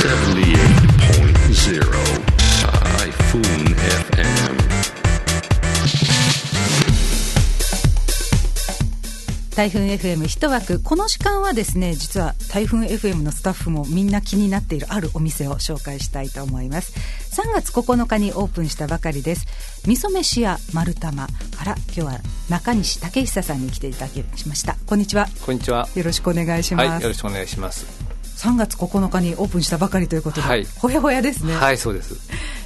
Typhoon FM。 台風 FM 一枠、この時間はですね、実は台風 FM のスタッフもみんな気になっているあるお店を紹介したいと思います。3月9日にオープンしたばかりです。味噌飯屋丸玉から今日は中西武久さんに来ていただきました。こんにちは。 こんにちは。 よろしくお願いします。 はい、よろしくお願いします。 3月9日にオープンしたばかりということで、はい、ほやほやですね。 はい、そうです。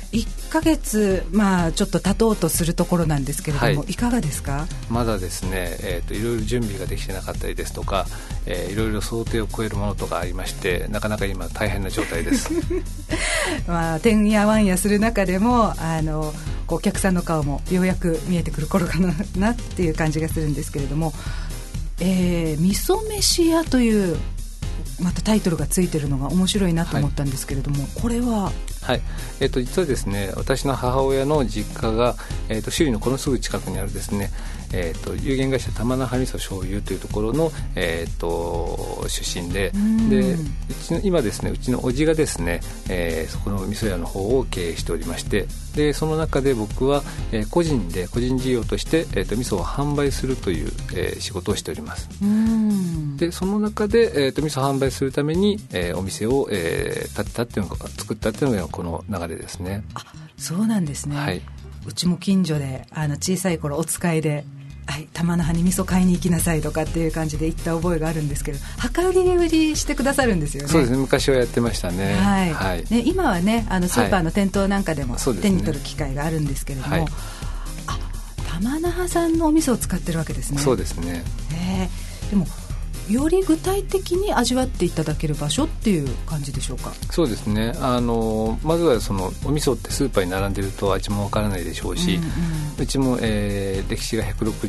1ヶ月、ちょっと経とうとするところなんですけれども、いかがですか？ まだですね、いろいろ準備ができてなかったりですとか、いろいろ想定を超えるものとかありまして、なかなか今大変な状態ですてんやわんやする中でもお客さんの顔もようやく見えてくる頃かなっていう感じがするんですけれども、味噌飯屋というまたタイトルがついてるのが面白いなと思ったんですけれども、これははい、実はですね、私の母親の実家が、首里のこのすぐ近くにあるですね、有限会社玉那覇味噌醤油というところの、出身で、今ですね、うちの叔父がですね、そこの味噌屋の方を経営しておりまして、でその中で僕は、個人事業として、味噌を販売するという、仕事をしております。でその中で、味噌販売するために、お店を、建てたっていうのが作ったっていうのがこの流れですね。 あ、そうなんですね。はい、うちも近所で小さい頃お使いで、はい、玉那覇に味噌買いに行きなさいとかっていう感じで行った覚えがあるんですけど、量り売りしてくださるんですよね。 そうですね、昔はやってましたね。 はいはい、ね、今はねスーパーの店頭なんかでも手に取る機会があるんですけれども、玉那覇産のお味噌を使ってるわけですね。 そうですね。 でもより具体的に味わっていただける場所っていう感じでしょうか？ そうですね、まずはそのお味噌ってスーパーに並んでると味もわからないでしょうし、うちも、歴史が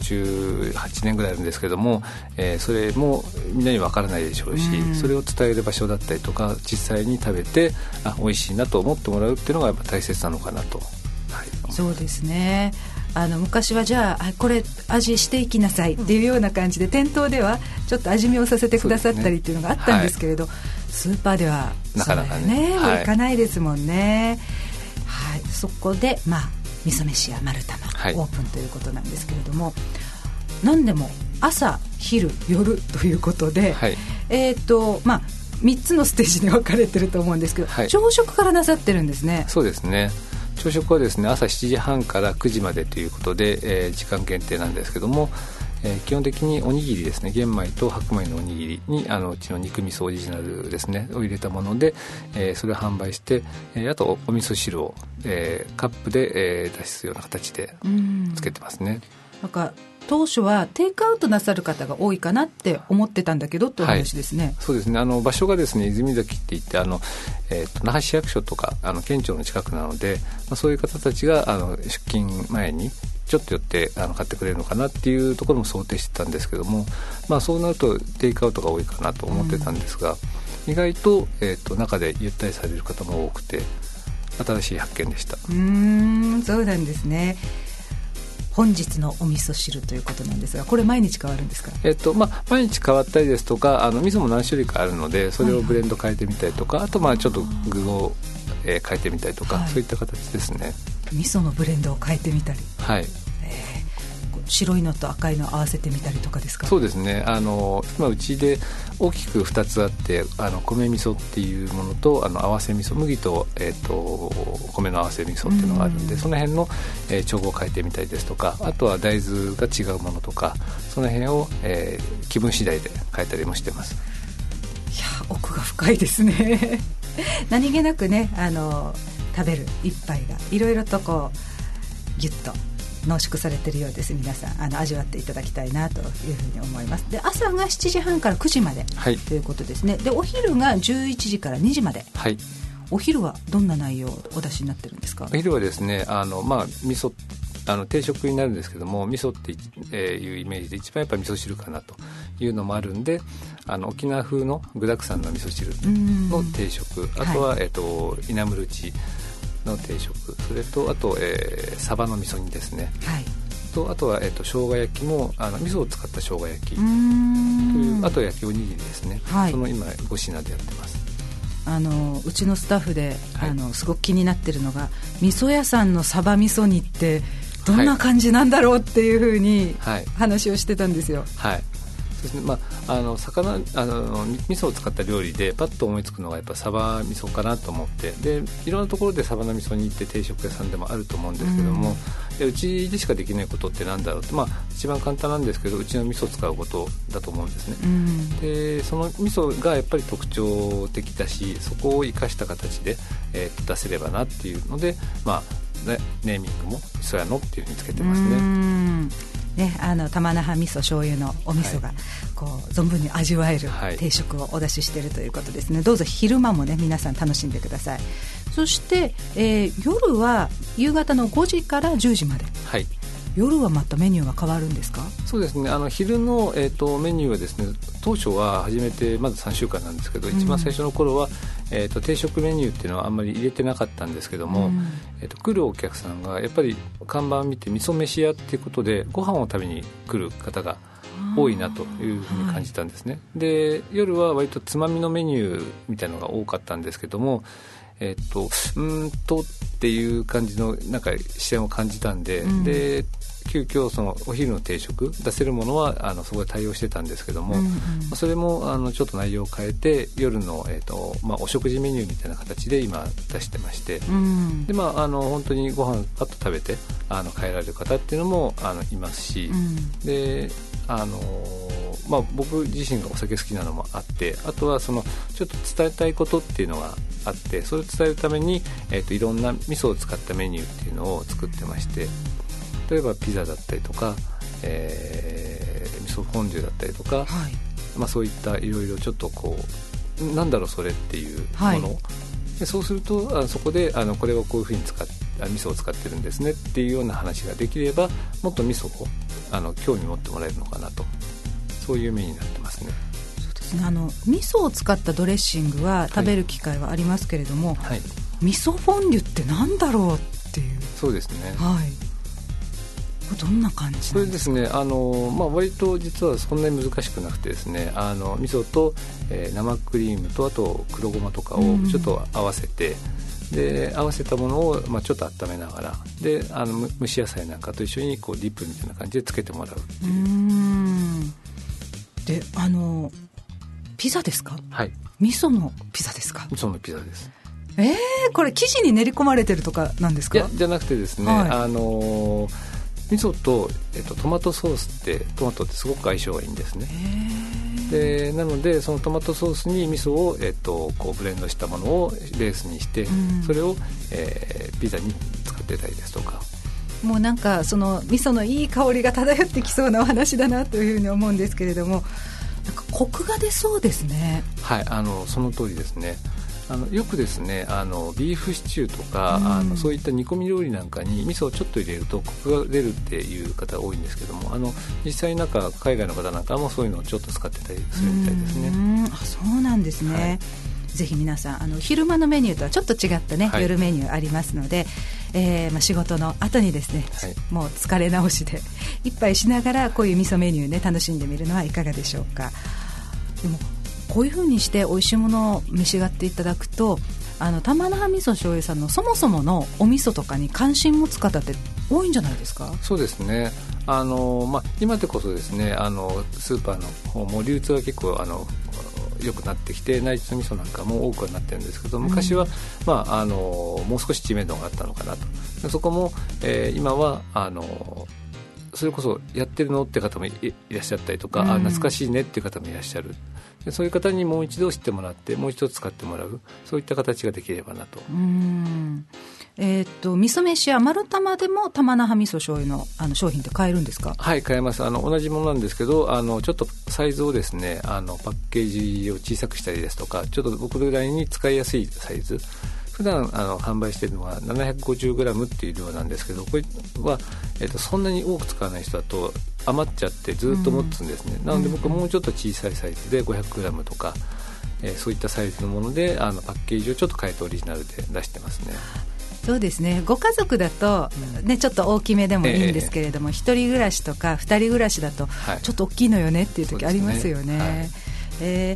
168年ぐらいあるんですけども、それもみんなにわからないでしょうし、それを伝える場所だったりとか、実際に食べて美味しいなと思ってもらうっていうのがやっぱ大切なのかなと。はい、 そうですね。昔はじゃあこれ味していきなさいっていうような感じで、店頭ではちょっと味見をさせてくださったりっていうのがあったんですけれど、スーパーではなかなかね、 もういかないですもんね。はい、そこで味噌飯屋丸玉、オープンということなんですけれども、何でも朝昼夜ということで、3つのステージに分かれてると思うんですけど、朝食からなさってるんですね。 そうですね、朝食はですね、朝7時半から9時までということで、時間限定なんですけども、基本的におにぎりですね、玄米と白米のおにぎりにうちの肉味噌オリジナルですねを入れたもので、それを販売して、あとお味噌汁を、カップで、出すような形でつけてますね。 なんか当初はテイクアウトなさる方が多いかなって思ってたんだけどという話ですね。 そうですね、場所がですね、泉崎っていって那覇市役所とか県庁の近くなので、そういう方たちが出勤前にちょっと寄って買ってくれるのかなっていうところも想定してたんですけども、そうなるとテイクアウトが多いかなと思ってたんですが、意外と、中でゆったりされる方も多くて新しい発見でした。 そうなんですね。本日のお味噌汁ということなんですが、これ毎日変わるんですか？ 毎日変わったりですとか、味噌も何種類かあるので、それをブレンド変えてみたりとか、あとちょっと具を、変えてみたりとか、そういった形ですね。 味噌のブレンドを変えてみたり、 はい、 白いのと赤いのを合わせてみたりとかですか？ そうですね、今うちで大きく2つあって、米味噌っていうものと合わせ味噌、麦と、米の合わせ味噌っていうのがあるんで、その辺の、調合を変えてみたりですとか、あとは大豆が違うものとか、その辺を、気分次第で変えたりもしてます。 いや、奥が深いですね何気なくね、食べる一杯がいろいろとこうギュッと濃縮されているようです。皆さん味わっていただきたいなというふうに思います。で、朝が7時半から9時まで、ということですね。で、お昼が11時から2時まで、お昼はどんな内容をお出しになってるんですか？ お昼はですね、味噌定食になるんですけども、味噌っていうイメージで一番やっぱり味噌汁かなというのもあるんで、沖縄風の具沢山の味噌汁の定食、あとは、イナムルチの定食、それとあと、サバの味噌煮ですね、とあとは、生姜焼きも味噌を使った生姜焼きという、あと焼きおにぎりですね、その今5品でやってます。 うちのスタッフで、すごく気になってるのが、味噌屋さんのサバ味噌煮ってどんな感じなんだろうっていうふうに話をしてたんですよ。 はい、そうですね。魚味噌を使った料理でパッと思いつくのがやっぱサバ味噌かなと思って、でいろんなところでサバの味噌煮って定食屋さんでもあると思うんですけども、でうちでしかできないことってなんだろうって、一番簡単なんですけど、うちの味噌を使うことだと思うんですね。でその味噌がやっぱり特徴的だし、そこを生かした形で、出せればなっていうので、ネーミングも味噌屋のっていうふうにつけてますね。 玉那覇味噌醤油のお味噌が、存分に味わえる定食をお出ししているということですね。どうぞ昼間もね、皆さん楽しんでください。そして、夜は夕方の5時から10時まで、はい、夜はまたメニューが変わるんですか？ そうですね。昼の、メニューはですね、当初は始めてまず3週間なんですけど、一番最初の頃は、定食メニューっていうのはあんまり入れてなかったんですけども、来るお客さんがやっぱり看板を見て味噌飯屋っていうことでご飯を食べに来る方が多いなというふうに感じたんですね。で夜は割とつまみのメニューみたいなのが多かったんですけども、っていう感じのなんか視線を感じたんで、で急遽そのお昼の定食出せるものはそこで対応してたんですけども、それもちょっと内容を変えて夜の、お食事メニューみたいな形で今出してまして、で本当にご飯パッと食べて帰られる方っていうのもいますし、で僕自身がお酒好きなのもあって、あとはそのちょっと伝えたいことっていうのがあって、それを伝えるために、いろんな味噌を使ったメニューっていうのを作ってまして、例えばピザだったりとか、味噌フォンデュだったりとか、そういったいろいろちょっとなんだろうそれっていうもの、でそうするとそこでこれはこういうふうに味噌を使ってるんですねっていうような話ができれば、もっと味噌を興味持ってもらえるのかなと、そういうメニューになってますね。 そうですね。味噌を使ったドレッシングは食べる機会はありますけれども、味噌フォンデュってなんだろうっていう。 そうですね。 どんな感じなんですか？ それですね、割と実はそんなに難しくなくてですね、味噌と、生クリームとあと黒ごまとかをちょっと合わせて、で合わせたものを、ちょっと温めながら、で蒸し野菜なんかと一緒にディップみたいな感じでつけてもらうっていう。 でピザですか？ はい。 味噌のピザですか？ 味噌のピザです。 これ生地に練り込まれてるとかなんですか？ いやじゃなくてですね、味噌と、トマトソースってトマトってすごく相性がいいんですね。でなのでそのトマトソースに味噌を、ブレンドしたものをベースにして、それを、ピザに使ってたりですとか。 もうなんかその味噌のいい香りが漂ってきそうなお話だなというふうに思うんですけれども、なんかコクが出そうですね。 はい、その通りですね。よくですねビーフシチューとか、そういった煮込み料理なんかに味噌をちょっと入れるとコクが出るっていう方多いんですけども、実際なんか海外の方なんかもそういうのをちょっと使ってたりするみたいですね。 そうなんですね。ぜひ皆さん昼間のメニューとはちょっと違ったね、夜メニューありますので、仕事の後にですね、もう疲れ直しで一杯しながらこういう味噌メニューね楽しんでみるのはいかがでしょうか。でもこういう風にして美味しいものを召し上がっていただくと、玉那覇味噌醤油さんのそもそものお味噌とかに関心持つ方って多いんじゃないですか？ そうですね。今でこそですねスーパーの方も流通が結構良くなってきて、内地の味噌なんかも多くはなってるんですけど、昔は、もう少し知名度があったのかなと。そこも、今はそれこそやってるのって方も いらっしゃったりとか、懐かしいねっていう方もいらっしゃる。でそういう方にもう一度知ってもらってもう一度使ってもらう、そういった形ができればなと。 味噌飯や丸玉でも玉那覇味噌醤油の商品って買えるんですか？はい、 買えます。同じものなんですけどちょっとサイズをですねパッケージを小さくしたりですとか、ちょっと僕ぐらいに使いやすいサイズ、普段販売しているのは 750g っていう量なんですけど、これは、そんなに多く使わない人だと余っちゃってずっと持つんですね。なので僕はもうちょっと小さいサイズで 500g とか、そういったサイズのものでパッケージをちょっと変えてオリジナルで出してますね。 そうですね。ご家族だと、ちょっと大きめでもいいんですけれども、一人暮らしとか二人暮らしだとちょっと大きいのよねっていう時ありますよね。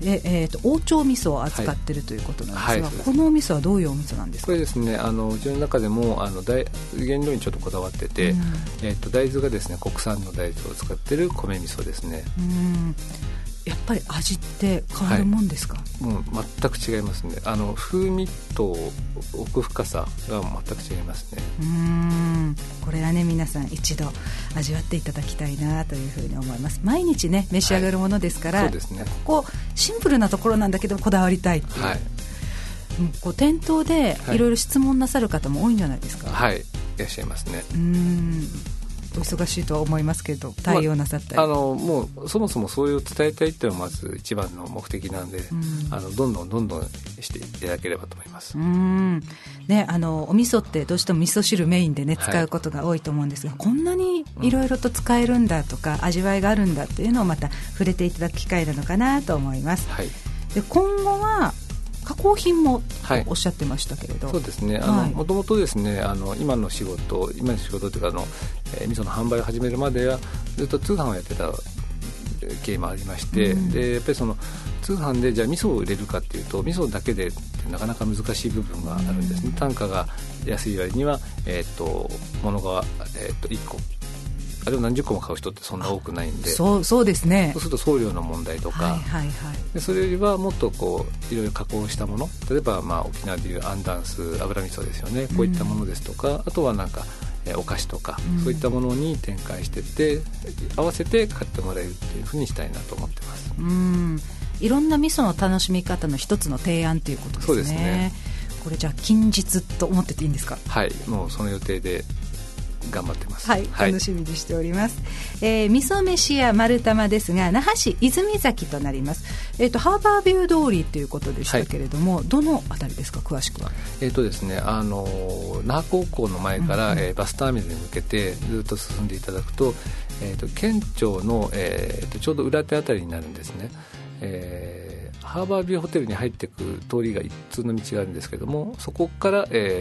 王朝味噌を扱っているということなんですが、 はいはい、 このお味噌はどういうお味噌なんですか？ これですね、うちの中でも原料にちょっとこだわってて、大豆がですね国産の大豆を使っている米味噌ですね。 やっぱり味って変わるもんですか？ もう全く違いますね。風味と奥深さが全く違いますね。 これはね皆さん一度味わっていただきたいなというふうに思います。毎日ね召し上がるものですから、 そうですね、 こうシンプルなところなんだけどこだわりたいっていう、こう店頭でいろいろ質問なさる方も多いんじゃないですか？ はい、いらっしゃいますね。 お忙しいとは思いますけど対応なさったり、 もうそもそもそれを伝えたいっていうのがまず一番の目的なんで、どんどんしていただければと思います。 ね、お味噌ってどうしても味噌汁メインでね使うことが多いと思うんですが、こんなにいろいろと使えるんだとか、味わいがあるんだっていうのをまた触れていただく機会なのかなと思います。で今後は加工品もおっしゃってましたけれど、 そうですね、もともとですね今の仕事というか味噌の販売を始めるまではずっと通販をやってた経緯もありまして、でやっぱりその通販でじゃあ味噌を売れるかっていうと味噌だけでなかなか難しい部分があるんですね。単価が安い割には、物が、1個あれを何十個も買う人ってそんな多くないんで、 そうですね。 そうすると送料の問題とか、でそれよりはもっとこういろいろ加工したもの、例えば沖縄でいうアンダンス油味噌ですよね、こういったものですとか、あとはなんかお菓子とか、そういったものに展開していって合わせて買ってもらえるっていうふうにしたいなと思ってます。 いろんな味噌の楽しみ方の一つの提案ということですね。 そうですね。 これじゃあ近日と思ってていいんですか？ はい、もうその予定で頑張ってます。 楽しみにしております。味噌飯屋丸玉ですが那覇市泉崎となります。ハーバービュー通りということでしたけれども、どのあたりですか？詳しくは。 ですね、那覇高校の前から、バスターミナルに向けてずっと進んでいただくと、県庁の、ちょうど裏手あたりになるんですね。ハーバービューホテルに入っていく通りが一通の道があるんですけども、そこから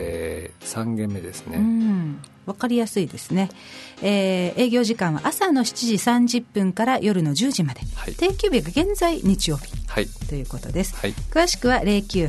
、3軒目ですね。 分かりやすいですね。営業時間は朝の7時30分から夜の10時まで、定休日が現在日曜日、ということです。詳しくは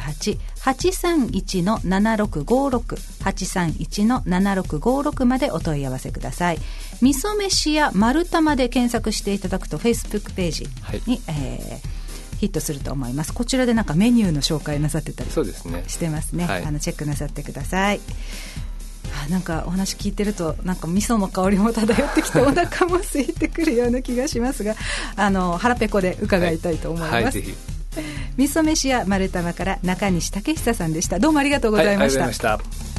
098-831-7656 831-7656 までお問い合わせください。味噌飯屋丸玉で検索していただくと Facebook ページに、ヒットすると思います。こちらでなんかメニューの紹介なさってたりしてますね。チェックなさってください。なんかお話聞いてるとなんか味噌の香りも漂ってきてお腹も空いてくるような気がしますが、腹ペコで伺いたいと思います。ぜひ。味噌飯屋丸玉から中西武久さんでした。どうもありがとうございました。 ありがとうございました。